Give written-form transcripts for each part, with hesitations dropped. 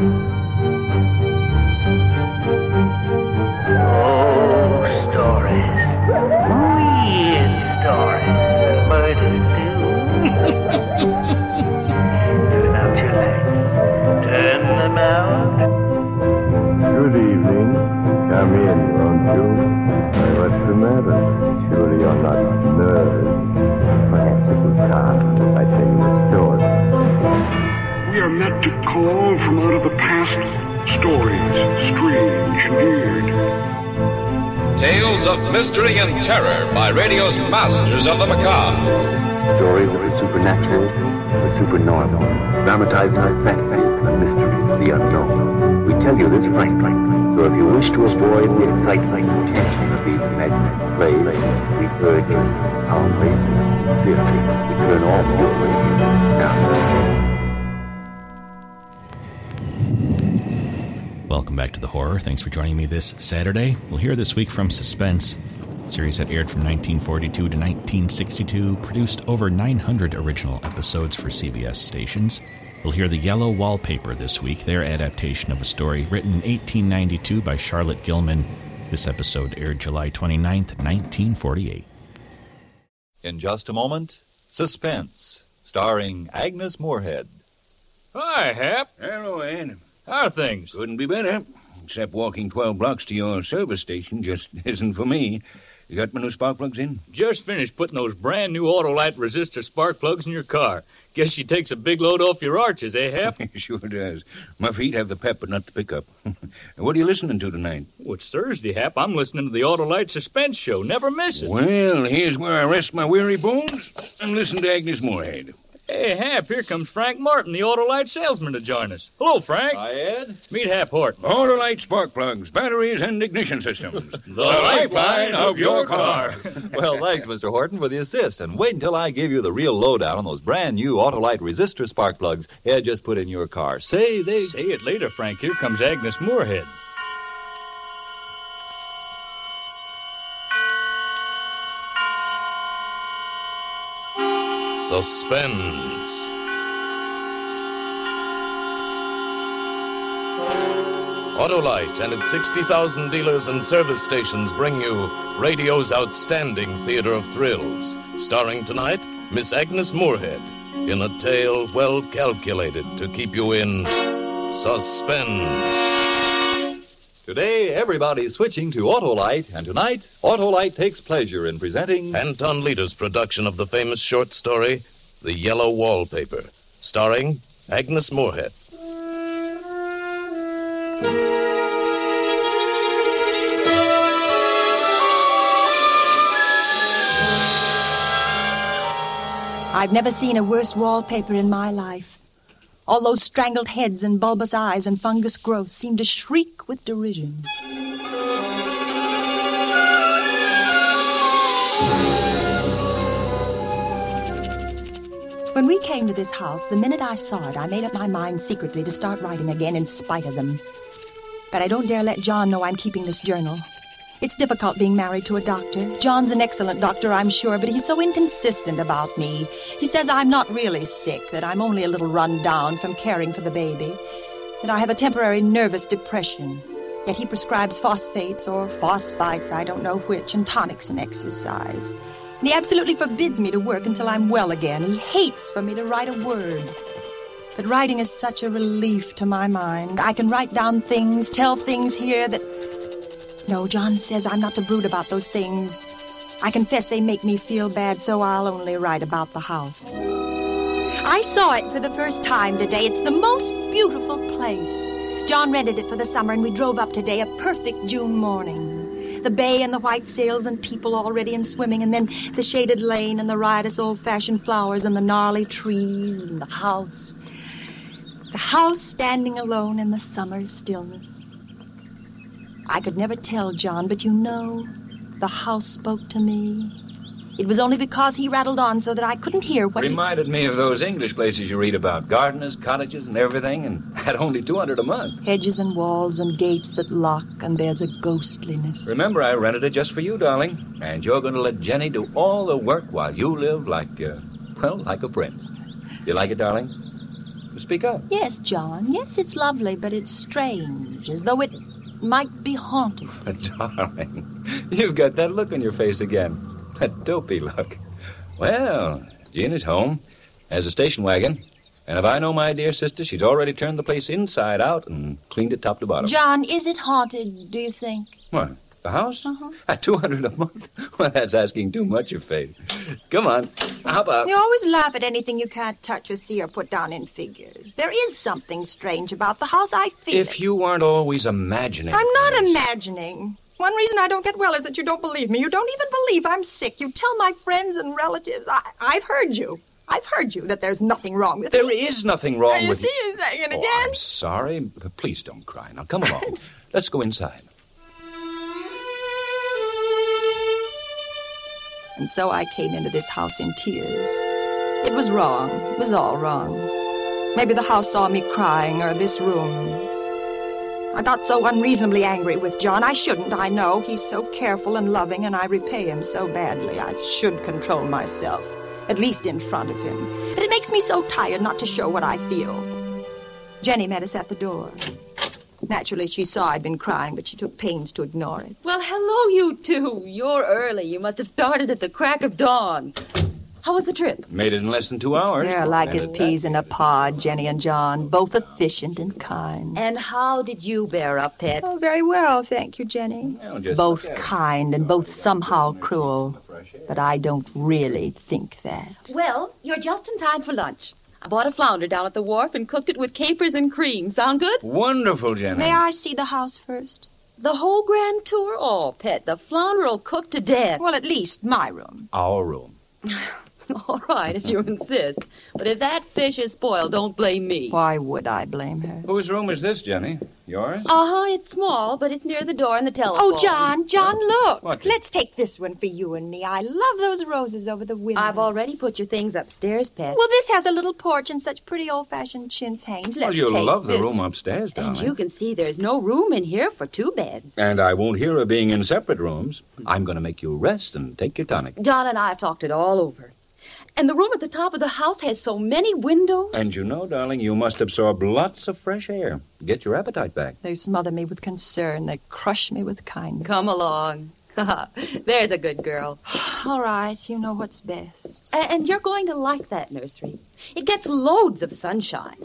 Good evening. Come in, won't you? What's the matter? Surely you're not nervous. Perhaps it will calm if I tell you a story. We are meant to call from out of the past stories, strange and weird. Tales of mystery and terror by radio's masters of the macabre. Stories of the supernatural, the supernormal, dramatized like fantasy, the mystery, the unknown. We tell you this frankly, so if you wish to avoid the excitement and tension of these imaginary plays, we urge you calmly, sincerely, to turn off your radio now. Welcome back to The Horror. Thanks for joining me this Saturday. We'll hear this week from Suspense, a series that aired from 1942 to 1962, produced over 900 original episodes for CBS stations. We'll hear The Yellow Wallpaper this week, their adaptation of a story written in 1892 by Charlotte Gilman. This episode aired July 29th, 1948. In just a moment, Suspense, starring Agnes Moorehead. Hi, Hap. Hello, Ed. How are things? Couldn't be better. Except walking 12 blocks to your service station just isn't for me. You got my new spark plugs in? Just finished putting those brand new Autolite resistor spark plugs in your car. Guess she takes a big load off your arches, eh, Hap? Sure does. My feet have the pep, but not the pickup. What are you listening to tonight? Oh, it's Thursday, Hap. I'm listening to the Autolite Suspense Show. Never miss it. Well, here's where I rest my weary bones and listen to Agnes Moorehead. Hey, Hap, here comes Frank Martin, the Autolite salesman, to join us. Hello, Frank. Hi, Ed. Meet Hap Horton. Autolite spark plugs, batteries, and ignition systems. The lifeline of your car. Well, thanks, Mr. Horton, for the assist. And wait until I give you the real lowdown on those brand new Autolite resistor spark plugs Ed just put in your car. Say it later, Frank. Here comes Agnes Moorehead. Suspense. Autolite and its 60,000 dealers and service stations bring you radio's outstanding theater of thrills. Starring tonight, Miss Agnes Moorehead, in a tale well calculated to keep you in suspense. Today, everybody's switching to Autolite, and tonight, Autolite takes pleasure in presenting Anton Leder's production of the famous short story, The Yellow Wallpaper, starring Agnes Moorehead. I've never seen a worse wallpaper in my life. All those strangled heads and bulbous eyes and fungus growths seem to shriek with derision. When we came to this house, the minute I saw it, I made up my mind secretly to start writing again in spite of them. But I don't dare let John know I'm keeping this journal. It's difficult being married to a doctor. John's an excellent doctor, I'm sure, but he's so inconsistent about me. He says I'm not really sick, that I'm only a little run down from caring for the baby, that I have a temporary nervous depression. Yet he prescribes phosphates or phosphites, I don't know which, and tonics and exercise. And he absolutely forbids me to work until I'm well again. He hates for me to write a word. But writing is such a relief to my mind. I can write down things, tell things here that... No, John says I'm not to brood about those things. I confess they make me feel bad, so I'll only write about the house. I saw it for the first time today. It's the most beautiful place. John rented it for the summer, and we drove up today, a perfect June morning. The bay and the white sails and people already in swimming, and then the shaded lane and the riotous old-fashioned flowers and the gnarly trees and the house. The house standing alone in the summer stillness. I could never tell John, but you know, the house spoke to me. It was only because he rattled on so that I couldn't hear what Reminded me of those English places you read about. Gardeners, cottages, and everything, and at only $200 a month. Hedges and walls and gates that lock, and there's a ghostliness. Remember, I rented it just for you, darling. And you're going to let Jenny do all the work while you live like a prince. You like it, darling? Speak up. Yes, John. Yes, it's lovely, but it's strange, as though it might be haunted. Darling, you've got that look on your face again. That dopey look. Well, Jean is home, has a station wagon, and if I know my dear sister, she's already turned the place inside out and cleaned it top to bottom. John, is it haunted, do you think? What, the house? Uh-huh. At $200 a month? Well, that's asking too much of Faith. Come on, hop up. You always laugh at anything you can't touch or see or put down in figures. There is something strange about the house. I feel If you weren't always imagining. I'm not things. imagining. One reason I don't get well is that you don't believe me. You don't even believe I'm sick. You tell my friends and relatives. I've heard you. I've heard you that there's nothing wrong with There me. is nothing wrong You with see, you're saying it Oh, again. I'm sorry, but please don't cry. Now, come along. Let's go inside. And so I came into this house in tears. It was wrong. It was all wrong. Maybe the house saw me crying, or this room. I got so unreasonably angry with John. I shouldn't, I know. He's so careful and loving, and I repay him so badly. I should control myself, at least in front of him. But it makes me so tired not to show what I feel. Jenny met us at the door. Naturally, she saw I'd been crying, but she took pains to ignore it. Well, hello, you two. You're early. You must have started at the crack of dawn. How was the trip? Made it in less than 2 hours. They're like as peas in a pod, Jenny and John, both efficient and kind. And how did you bear up, Pet? Oh, very well, thank you, Jenny. Both kind and both somehow cruel. But I don't really think that. Well, you're just in time for lunch. I bought a flounder down at the wharf and cooked it with capers and cream. Sound good? Wonderful, Jenny. May I see the house first? The whole grand tour? Oh, Pet, the flounder'll cook to death. Well, at least my room. Our room. All right, if you insist. But if that fish is spoiled, don't blame me. Why would I blame her? Whose room is this, Jenny? Yours? Uh-huh, it's small, but it's near the door and the telephone. Oh, John, look. What? Let's take this one for you and me. I love those roses over the window. I've already put your things upstairs, Pet. Well, this has a little porch and such pretty old-fashioned chintz hangings. Well, Let's you'll take love the this. room upstairs, darling. And you can see there's no room in here for 2 beds. And I won't hear of being in separate rooms. I'm going to make you rest and take your tonic. John and I have talked it all over. And the room at the top of the house has so many windows. And you know, darling, you must absorb lots of fresh air. Get your appetite back. They smother me with concern. They crush me with kindness. Come along. There's a good girl. All right, you know what's best. And you're going to like that nursery. It gets loads of sunshine.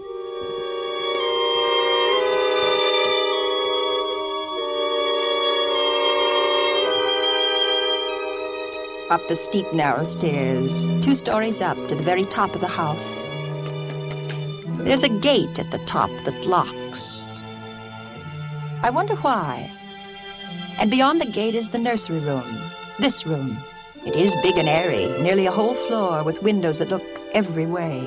Up the steep, narrow stairs, 2 stories up to the very top of the house. There's a gate at the top that locks. I wonder why. And beyond the gate is the nursery room. This room. It is big and airy, nearly a whole floor with windows that look every way.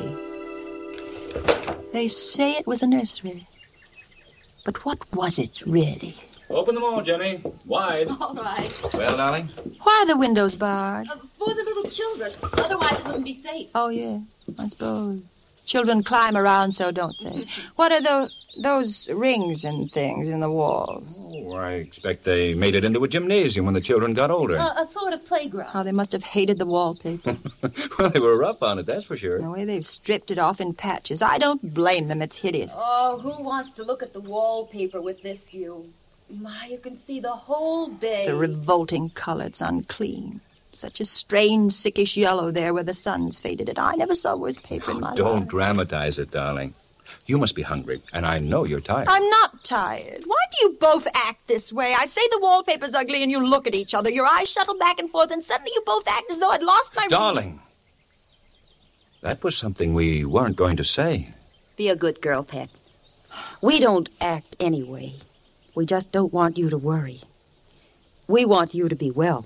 They say it was a nursery. But what was it, really? Open them all, Jenny. Wide. All right. Well, darling? Why are the windows barred? For the little children. Otherwise it wouldn't be safe. Oh, yeah, I suppose. Children climb around so, don't they? What are those rings and things in the walls? Oh, I expect they made it into a gymnasium when the children got older. A sort of playground. How they must have hated the wallpaper. Well, they were rough on it, that's for sure. The way they've stripped it off in patches. I don't blame them. It's hideous. Oh, who wants to look at the wallpaper with this view? My, you can see the whole bay. It's a revolting color. It's unclean. Such a strange, sickish yellow there where the sun's faded it. I never saw worse paper in my life. Don't dramatize it, darling. You must be hungry, and I know you're tired. I'm not tired. Why do you both act this way? I say the wallpaper's ugly, and you look at each other. Your eyes shuttle back and forth, and suddenly you both act as though I'd lost my... Darling, that was something we weren't going to say. Be a good girl, Pet. We don't act anyway. We just don't want you to worry. We want you to be well.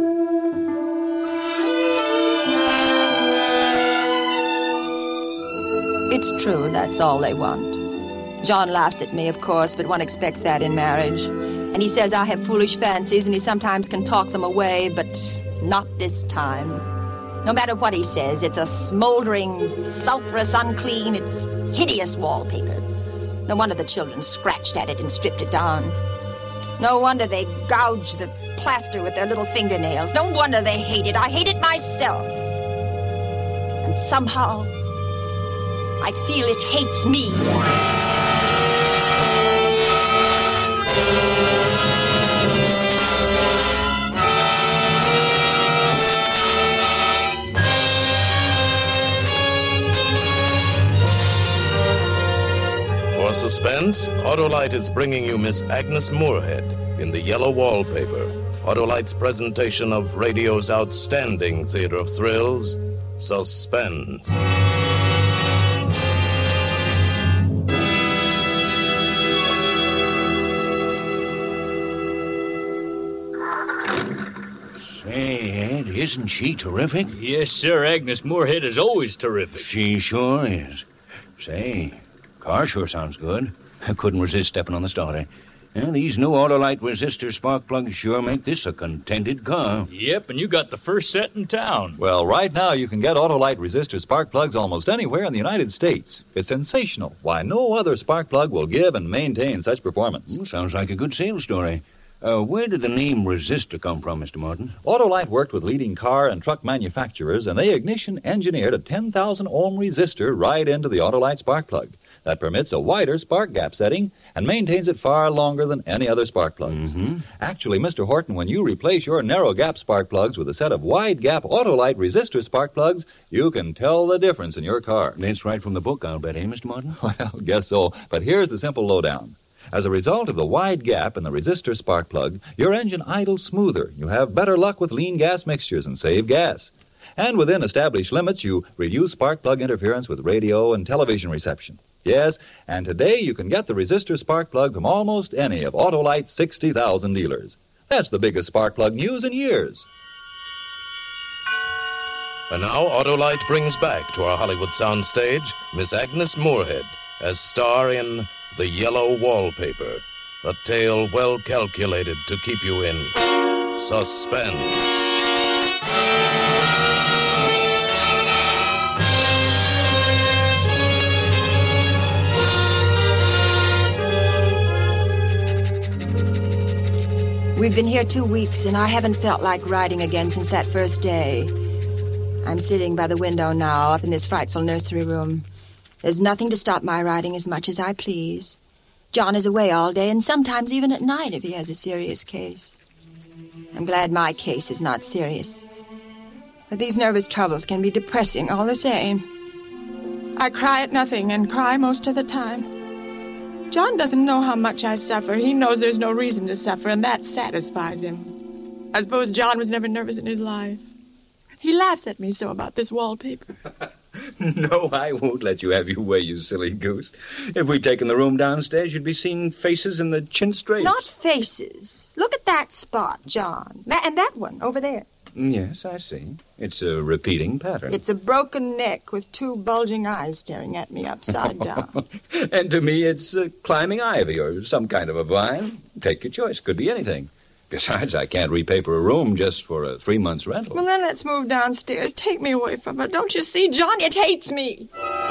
It's true, that's all they want. John laughs at me, of course, but one expects that in marriage. And he says I have foolish fancies, and he sometimes can talk them away, but not this time. No matter what he says, it's a smoldering, sulphurous, unclean, it's hideous wallpaper. No wonder the children scratched at it and stripped it down. No wonder they gouged the plaster with their little fingernails. No wonder they hate it. I hate it myself. And somehow, I feel it hates me. For suspense, Autolite is bringing you Miss Agnes Moorehead in the yellow wallpaper. Autolite's presentation of radio's outstanding theater of thrills, Suspense. Say, Ed, isn't she terrific? Yes, sir. Agnes Moorehead is always terrific. She sure is. Say, car sure sounds good. I couldn't resist stepping on the starter. And these new Autolite resistor spark plugs sure make this a contented car. Yep, and you got the first set in town. Well, right now you can get Autolite resistor spark plugs almost anywhere in the United States. It's sensational. Why, no other spark plug will give and maintain such performance. Sounds like a good sales story. Where did the name resistor come from, Mr. Martin? Autolite worked with leading car and truck manufacturers, and they ignition engineered a 10,000 ohm resistor right into the Autolite spark plug. That permits a wider spark gap setting and maintains it far longer than any other spark plugs. Mm-hmm. Actually, Mr. Horton, when you replace your narrow gap spark plugs with a set of wide gap Autolite resistor spark plugs, you can tell the difference in your car. That's right from the book, I'll bet, eh, Mr. Martin? Well, guess so. But here's the simple lowdown. As a result of the wide gap in the resistor spark plug, your engine idles smoother. You have better luck with lean gas mixtures and save gas. And within established limits, you reduce spark plug interference with radio and television reception. Yes, and today you can get the resistor spark plug from almost any of Autolite's 60,000 dealers. That's the biggest spark plug news in years. And now Autolite brings back to our Hollywood soundstage Miss Agnes Moorehead as star in The Yellow Wallpaper, a tale well calculated to keep you in suspense. We've been here 2 weeks, and I haven't felt like riding again since that first day. I'm sitting by the window now, up in this frightful nursery room. There's nothing to stop my riding as much as I please. John is away all day, and sometimes even at night if he has a serious case. I'm glad my case is not serious. But these nervous troubles can be depressing all the same. I cry at nothing and cry most of the time. John doesn't know how much I suffer. He knows there's no reason to suffer, and that satisfies him. I suppose John was never nervous in his life. He laughs at me so about this wallpaper. No, I won't let you have your way, you silly goose. If we'd taken the room downstairs, you'd be seeing faces in the chintz drapes. Not faces. Look at that spot, John. And that one over there. Yes, I see. It's a repeating pattern. It's a broken neck with 2 bulging eyes staring at me upside down. And to me, it's climbing ivy or some kind of a vine. Take your choice. Could be anything. Besides, I can't repaper a room just for a 3-month rental. Well, then let's move downstairs. Take me away from her. Don't you see, John? It hates me.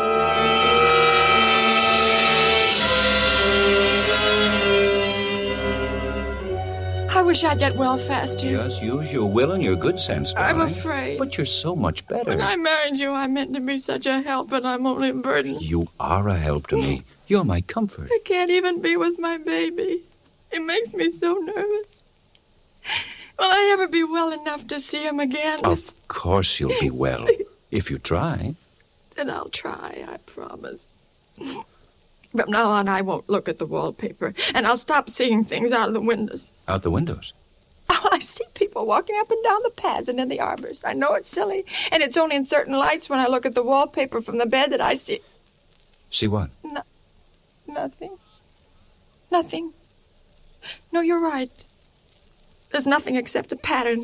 I wish I'd get well faster. Just use your will and your good sense, darling. I'm afraid. But you're so much better. When I married you, I meant to be such a help, but I'm only a burden. You are a help to me. You're my comfort. I can't even be with my baby. It makes me so nervous. Will I ever be well enough to see him again? Of course you'll be well, if you try. Then I'll try, I promise. From now on, I won't look at the wallpaper, and I'll stop seeing things out of the windows. Out the windows? Oh, I see people walking up and down the paths and in the arbors. I know it's silly, and it's only in certain lights when I look at the wallpaper from the bed that I see... See what? Nothing. Nothing. No, you're right. There's nothing except a pattern.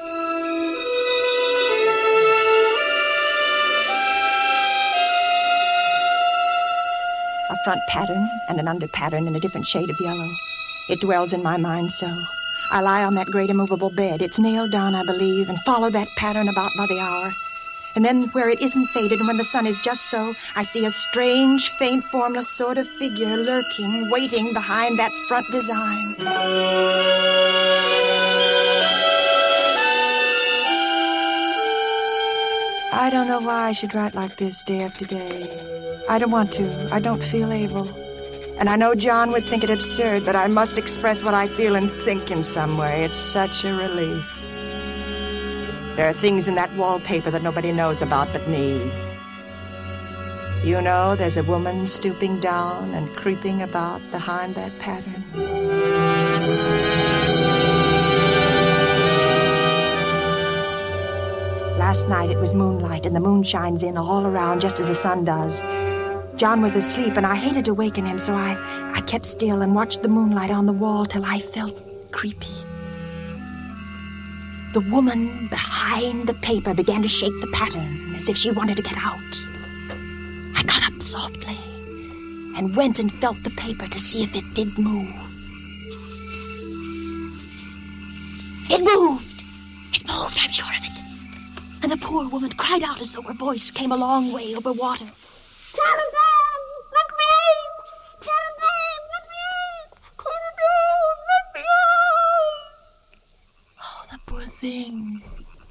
A front pattern and an under pattern in a different shade of yellow. It dwells in my mind so. I lie on that great immovable bed. It's nailed down, I believe, and follow that pattern about by the hour. And then where it isn't faded and when the sun is just so, I see a strange, faint, formless sort of figure lurking, waiting behind that front design. I don't know why I should write like this day after day. I don't want to. I don't feel able. And I know John would think it absurd, but I must express what I feel and think in some way. It's such a relief. There are things in that wallpaper that nobody knows about but me. You know, there's a woman stooping down and creeping about behind that pattern. Last night it was moonlight, and the moon shines in all around just as the sun does. John was asleep, and I hated to waken him, so I kept still and watched the moonlight on the wall till I felt creepy. The woman behind the paper began to shake the pattern as if she wanted to get out. I got up softly and went and felt the paper to see if it did move. It moved! It moved, I'm sure of it. And the poor woman cried out as though her voice came a long way over water. Caliban, let me in! Caliban, let me in! Caliban, let me in! Oh, the poor thing.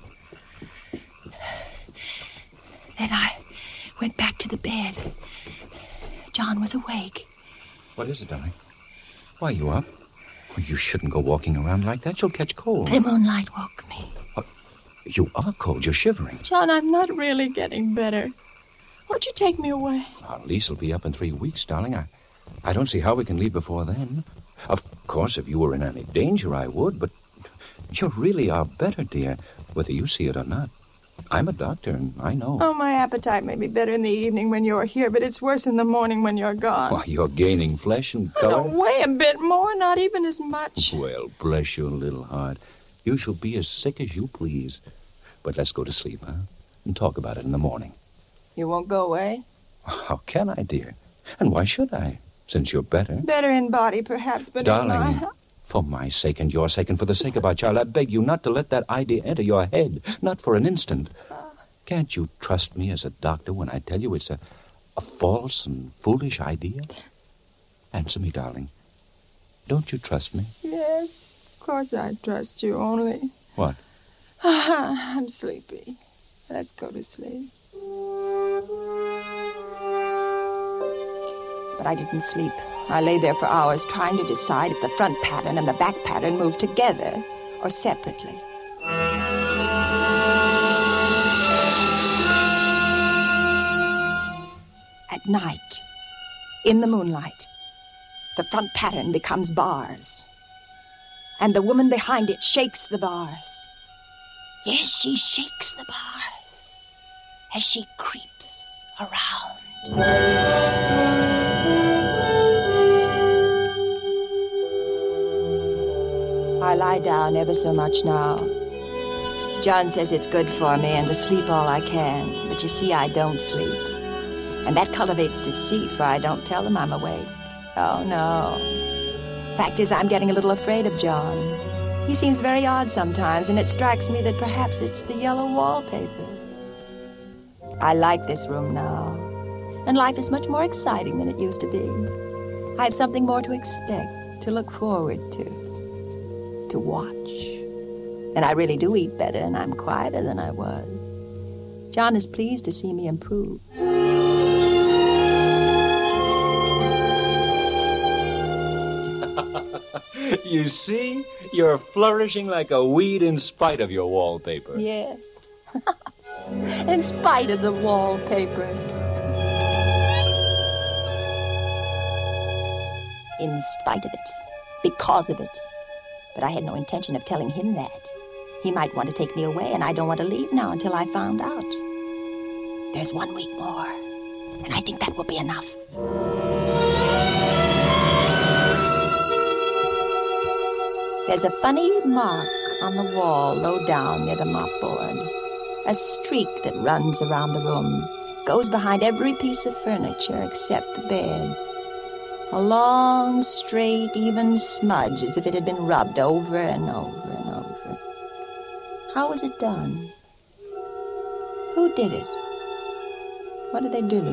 Then I went back to the bed. John was awake. What is it, darling? Why are you up? Well, you shouldn't go walking around like that. You'll catch cold. The moonlight woke me. You are cold. You're shivering. John, I'm not really getting better. Won't you take me away? Our lease will be up in 3 weeks, darling. I don't see how we can leave before then. Of course, if you were in any danger, I would, but you really are better, dear, whether you see it or not. I'm a doctor, and I know. Oh, my appetite may be better in the evening when you're here, but it's worse in the morning when you're gone. Why, you're gaining flesh and I color. don't weigh a bit more, not even as much. Well, bless your little heart. You shall be as sick as you please. But let's go to sleep, huh? And talk about it in the morning. You won't go away? How can I, dear? And why should I, since you're better? Better in body, perhaps, but darling, in my health. For my sake and your sake and for the sake of our child, I beg you not to let that idea enter your head, not for an instant. Can't you trust me as a doctor when I tell you it's a false and foolish idea? Answer me, darling. Don't you trust me? Yes, of course I trust you, only... What? I'm sleepy. Let's go to sleep. But I didn't sleep. I lay there for hours trying to decide if the front pattern and the back pattern moved together or separately. At night, in the moonlight, the front pattern becomes bars. And the woman behind it shakes the bars. Yes, she shakes the bars as she creeps around. I lie down ever so much now. John says it's good for me and to sleep all I can, but you see, I don't sleep. And that cultivates deceit, for I don't tell him I'm awake. Oh, no. Fact is, I'm getting a little afraid of John. He seems very odd sometimes, and it strikes me that perhaps it's the yellow wallpaper. I like this room now, and life is much more exciting than it used to be. I have something more to expect, to look forward to watch. And I really do eat better, and I'm quieter than I was. John is pleased to see me improve. You see? You're flourishing like a weed in spite of your wallpaper. Yes. In spite of the wallpaper. In spite of it. Because of it. But I had no intention of telling him that. He might want to take me away, and I don't want to leave now until I found out. There's 1 week more, and I think that will be enough. There's a funny mark on the wall low down near the mopboard. A streak that runs around the room, goes behind every piece of furniture except the bed. A long, straight, even smudge as if it had been rubbed over and over and over. How was it done? Who did it? What did they do?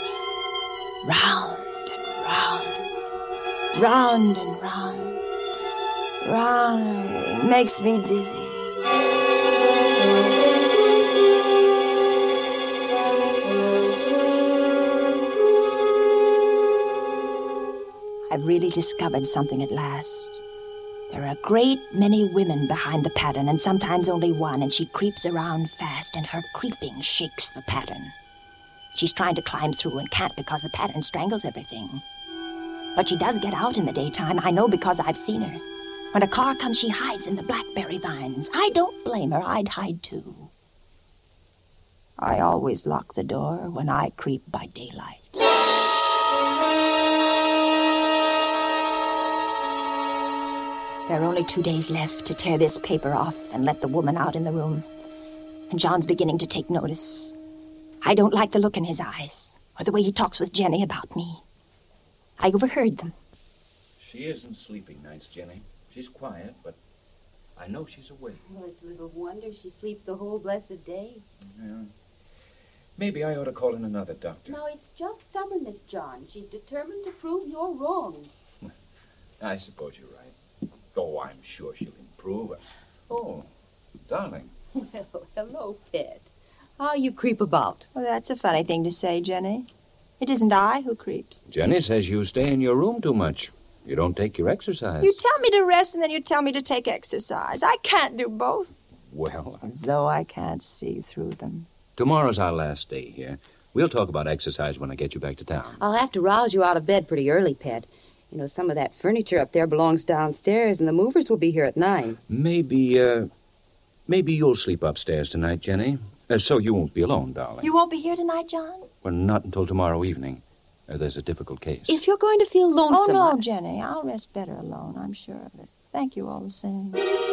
Round and round. Round and round. Round. It makes me dizzy. I've really discovered something at last. There are a great many women behind the pattern, and sometimes only one, and she creeps around fast, and her creeping shakes the pattern. She's trying to climb through and can't because the pattern strangles everything. But she does get out in the daytime. I know because I've seen her. When a car comes, she hides in the blackberry vines. I don't blame her. I'd hide too. I always lock the door when I creep by daylight. There are only 2 days left to tear this paper off and let the woman out in the room. And John's beginning to take notice. I don't like the look in his eyes or the way he talks with Jenny about me. I overheard them. She isn't sleeping nights, Jenny. She's quiet, but I know she's awake. Well, it's little wonder she sleeps the whole blessed day. Yeah. Maybe I ought to call in another doctor. No, it's just stubbornness, John. She's determined to prove you're wrong. I suppose you're right. Oh, I'm sure she'll improve. Oh, darling. Well, hello, pet. How you creep about? Well, that's a funny thing to say, Jenny. It isn't I who creeps. Jenny says you stay in your room too much. You don't take your exercise. You tell me to rest and then you tell me to take exercise. I can't do both. Well, As though I can't see through them. tomorrow's our last day here. We'll talk about exercise when I get you back to town. I'll have to rouse you out of bed pretty early, pet. You know, some of that furniture up there belongs downstairs, and the movers will be here at 9. Maybe you'll sleep upstairs tonight, Jenny. So you won't be alone, darling. You won't be here tonight, John? Well, not until tomorrow evening. There's a difficult case. If you're going to feel lonesome... Oh, no, Jenny. I'll rest better alone. I'm sure of it. Thank you all the same.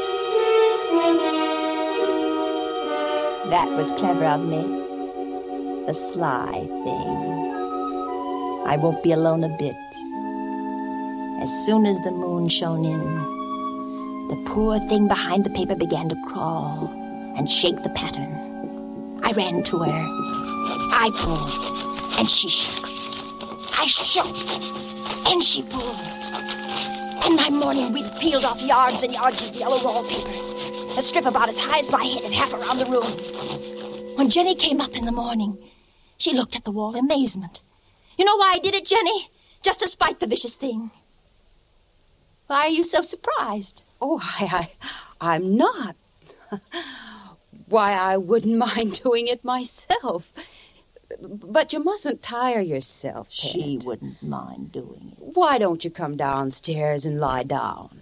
That was clever of me. The sly thing. I won't be alone a bit. As soon as the moon shone in, the poor thing behind the paper began to crawl and shake the pattern. I ran to her. I pulled, and she shook. I shook, and she pulled. And by morning, we'd peeled off yards and yards of yellow wallpaper, a strip about as high as my head and half around the room. When Jenny came up in the morning, she looked at the wall in amazement. You know why I did it, Jenny? Just to spite the vicious thing. Why are you so surprised? Oh, I'm not. Why, I wouldn't mind doing it myself. But you mustn't tire yourself, Pet. She wouldn't mind doing it. Why don't you come downstairs and lie down?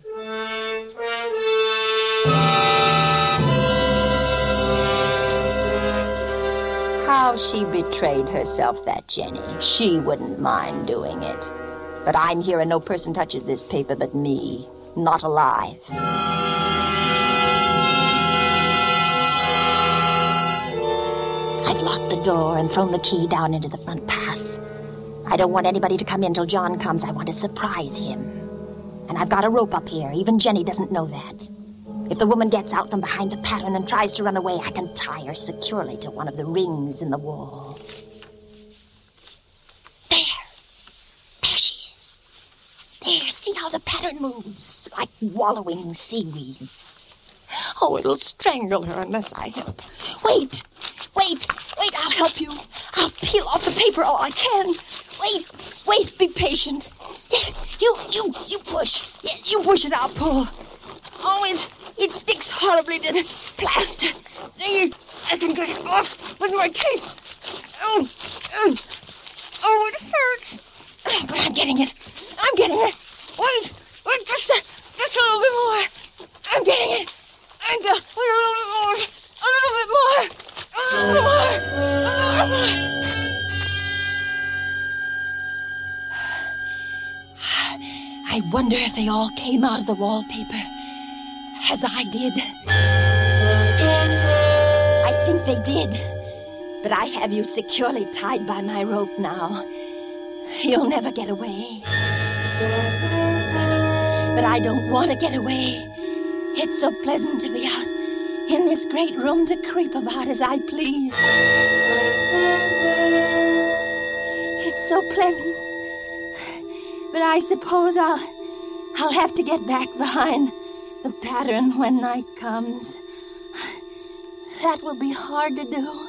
How she betrayed herself, that Jenny. She wouldn't mind doing it. But I'm here and no person touches this paper but me. Not alive. I've locked the door and thrown the key down into the front path. I don't want anybody to come in till John comes. I want to surprise him. And I've got a rope up here. Even Jenny doesn't know that. If the woman gets out from behind the pattern and tries to run away, I can tie her securely to one of the rings in the wall. There she is. There, see how the pattern moves, like wallowing seaweeds. Oh, it'll strangle her unless I help. Wait, I'll help you. I'll peel off the paper all I can. Wait, be patient. You push. You push it, I'll pull. Oh, it sticks horribly to the plaster. I can get it off with my teeth. Oh, it hurts. But I'm getting it. Wait, just a little bit more. I'm getting it. A little bit more. I wonder if they all came out of the wallpaper, as I did. I think they did, but I have you securely tied by my rope now. You'll never get away. But I don't want to get away. It's so pleasant to be out in this great room to creep about as I please. It's so pleasant. But I suppose I'll have to get back behind the pattern when night comes. That will be hard to do.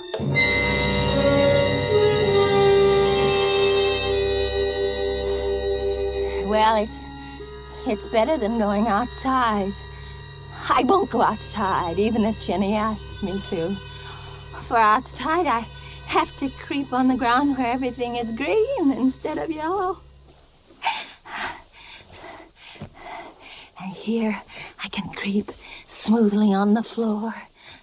Well, it's better than going outside. I won't go outside, even if Jenny asks me to. For outside, I have to creep on the ground where everything is green instead of yellow. And here, I can creep smoothly on the floor.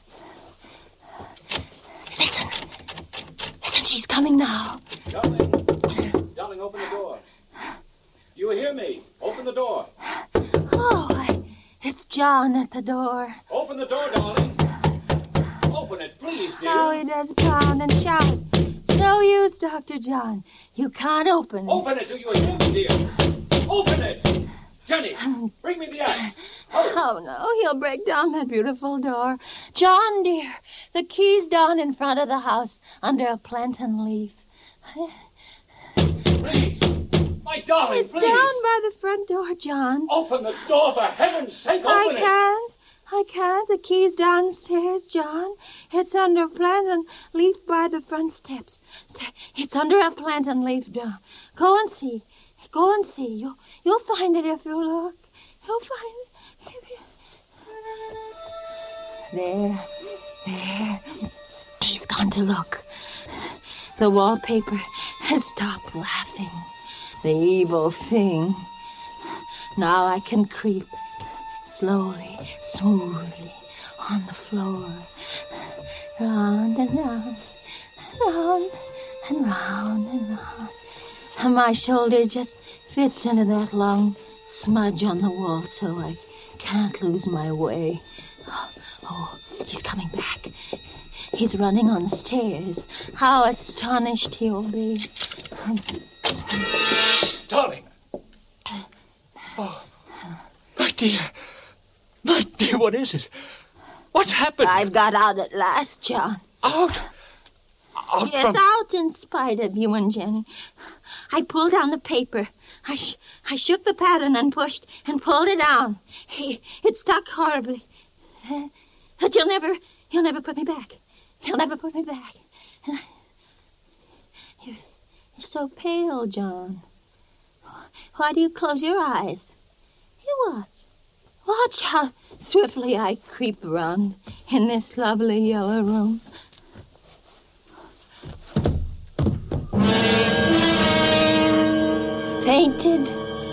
Listen, she's coming now. Darling, open the door. You hear me? Open the door. Oh, it's John at the door. Open the door, darling. Open it, please, dear. How he does pound and shout. It's no use, Dr. John. You can't open it. Open it, do you hear me, dear? Open it! Jenny, bring me the axe. Hurry. Oh, no, he'll break down that beautiful door. John, dear, the key's down in front of the house under a plantain leaf. Please, my darling, It's please. down by the front door, John. Open the door, for heaven's sake, open it. I can't. The key's downstairs, John. It's under a plantain leaf by the front steps. It's under a plantain leaf, John. Go and see. Go and see. You'll find it if you look. You'll find it. There. He's gone to look. The wallpaper has stopped laughing. The evil thing. Now I can creep slowly, smoothly on the floor. Round and round, round and round and round. And my shoulder just fits into that long smudge on the wall so I can't lose my way. Oh, he's coming back. He's running on the stairs. How astonished he'll be. Darling. Oh, my dear. My dear, what is it? What's happened? I've got out at last, John. Out? Yes, out in spite of you and Jenny. I pulled down the paper. I shook the pattern and pushed and pulled it down. It stuck horribly. But he'll never put me back. He'll never put me back. You're so pale, John. Why do you close your eyes? You watch. Watch how swiftly I creep around in this lovely yellow room. Fainted?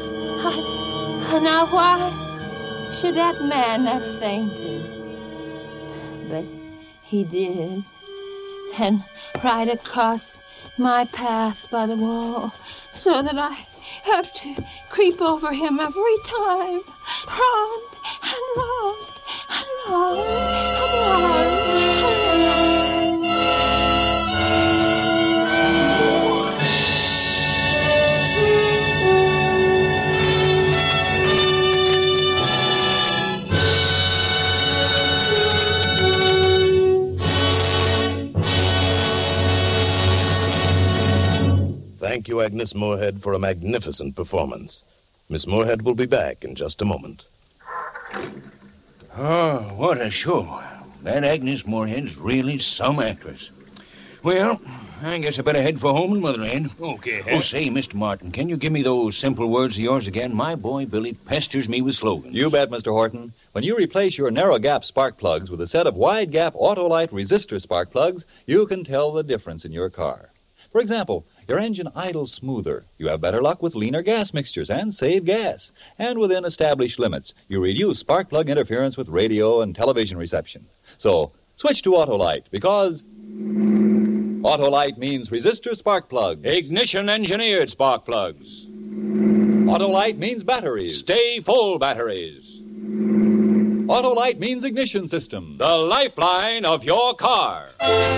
Now why should that man have fainted? But he did. And right across my path by the wall, so that I have to creep over him every time. Round and round and round and round and round. Thank you, Agnes Moorehead, for a magnificent performance. Miss Moorehead will be back in just a moment. Oh, what a show. That Agnes Moorehead's really some actress. Well, I guess I better head for home and Motherland. Okay, Oh, say, Mr. Martin, can you give me those simple words of yours again? My boy Billy pesters me with slogans. You bet, Mr. Horton. When you replace your narrow-gap spark plugs with a set of wide-gap Autolite resistor spark plugs, you can tell the difference in your car. For example, your engine idles smoother. You have better luck with leaner gas mixtures and save gas. And within established limits, you reduce spark plug interference with radio and television reception. So, switch to Autolite because Autolite means resistor spark plugs. Ignition-engineered spark plugs. Autolite means batteries. Stay full batteries. Autolite means ignition system. The lifeline of your car.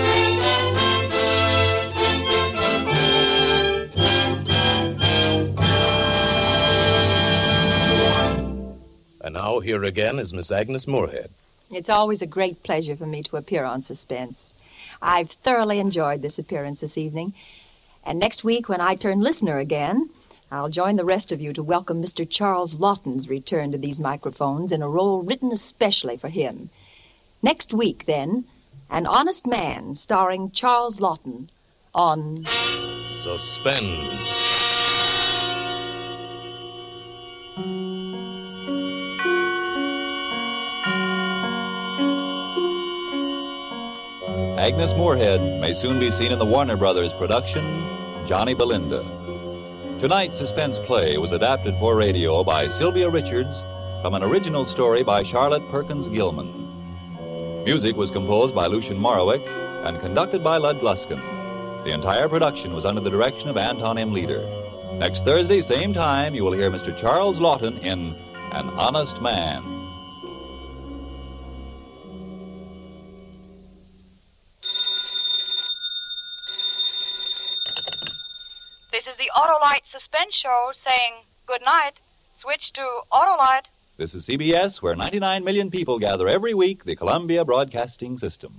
And now here again is Miss Agnes Moorehead. It's always a great pleasure for me to appear on Suspense. I've thoroughly enjoyed this appearance this evening. And next week, when I turn listener again, I'll join the rest of you to welcome Mr. Charles Lawton's return to these microphones in a role written especially for him. Next week, then, An Honest Man, starring Charles Lawton, on Suspense. Agnes Moorehead may soon be seen in the Warner Brothers production, Johnny Belinda. Tonight's suspense play was adapted for radio by Sylvia Richards from an original story by Charlotte Perkins Gilman. Music was composed by Lucien Morawick and conducted by Lud Gluskin. The entire production was under the direction of Anton M. Leader. Next Thursday, same time, you will hear Mr. Charles Lawton in An Honest Man. This is the Autolite Suspense Show saying good night. Switch to Autolite. This is CBS, where 99 million people gather every week, the Columbia Broadcasting System.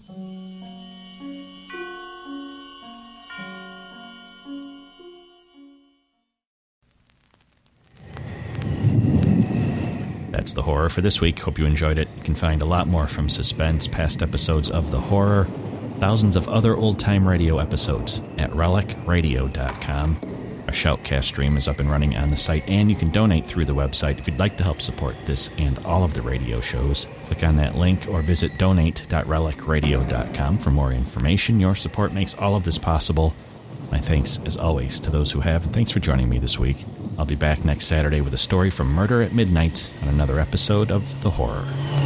That's The Horror for this week. Hope you enjoyed it. You can find a lot more from Suspense, past episodes of The Horror, thousands of other old-time radio episodes at relicradio.com. Our Shoutcast stream is up and running on the site, and you can donate through the website if you'd like to help support this and all of the radio shows. Click on that link or visit donate.relicradio.com for more information. Your support makes all of this possible. My thanks, as always, to those who have, and thanks for joining me this week. I'll be back next Saturday with a story from Murder at Midnight on another episode of The Horror.